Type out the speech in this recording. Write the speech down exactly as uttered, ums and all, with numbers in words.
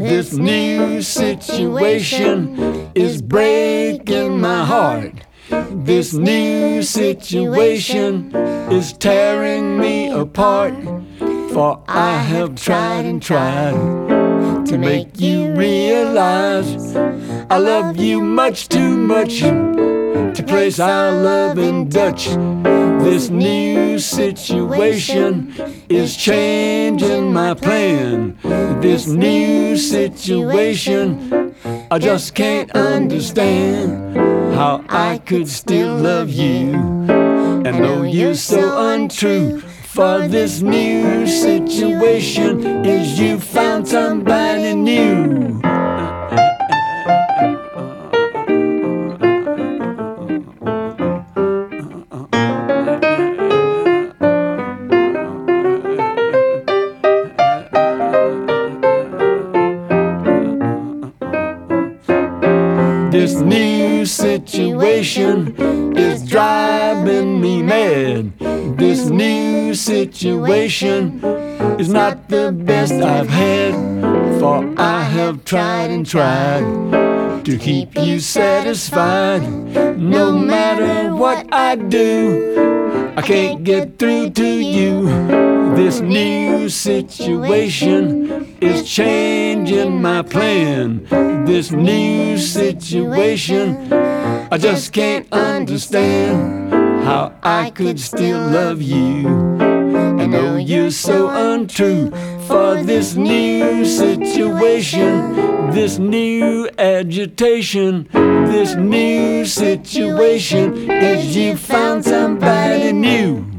This new situation is breaking my heart. This new situation is tearing me apart. For I have tried and tried to make you realize I love you much too much to place our love in Dutch. This new situation is changing my plan. This new situation, I just can't understand how I could still love you and know you're so untrue. For this new situation is you found somebody new. This new situation is driving me mad. This new situation is not the best I've had. For I have tried and tried to keep you satisfied. No matter what I do, I can't get through to you. This new situation is changing my plan. This new situation, I just can't understand how I could still love you and know you're so untrue. For this new situation, this new agitation, this new situation is you found somebody new.